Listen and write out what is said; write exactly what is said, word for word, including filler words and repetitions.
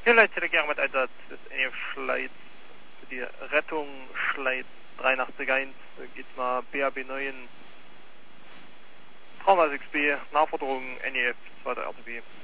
Hier Leute, der gerne mit Einsatz des N E F Schleiz für die Rettung Schleiz dreiundachtzig eins, geht mal B A B neun Trauma sechs B, Nachforderung N E F zwei drei R T B.